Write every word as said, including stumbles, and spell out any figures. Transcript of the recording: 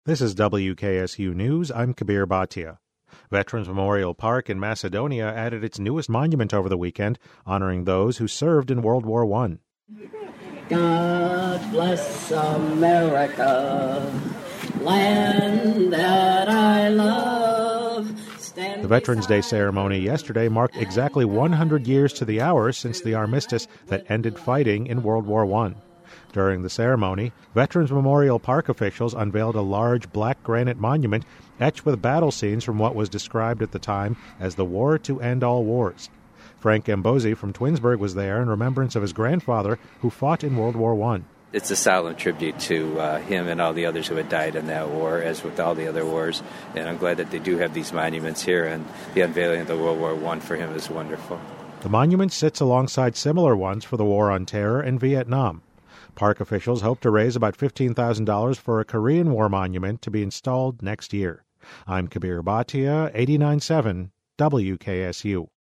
This is W K S U News. I'm Kabir Bhatia. Veterans Memorial Park in Macedonia added its newest monument over the weekend, honoring those who served in World War One. God bless America, land that I love. The Veterans Day ceremony yesterday marked exactly one hundred years to the hour since the armistice that ended fighting in World War One. During the ceremony, Veterans Memorial Park officials unveiled a large black granite monument etched with battle scenes from what was described at the time as the war to end all wars. Frank Gambosi from Twinsburg was there in remembrance of his grandfather who fought in World War One. It's a solemn tribute to uh, him and all the others who had died in that war, as with all the other wars. And I'm glad that they do have these monuments here, and the unveiling of the World War One for him is wonderful. The monument sits alongside similar ones for the War on Terror and Vietnam. Park officials hope to raise about fifteen thousand dollars for a Korean War monument to be installed next year. I'm Kabir Bhatia, eighty-nine point seven W K S U.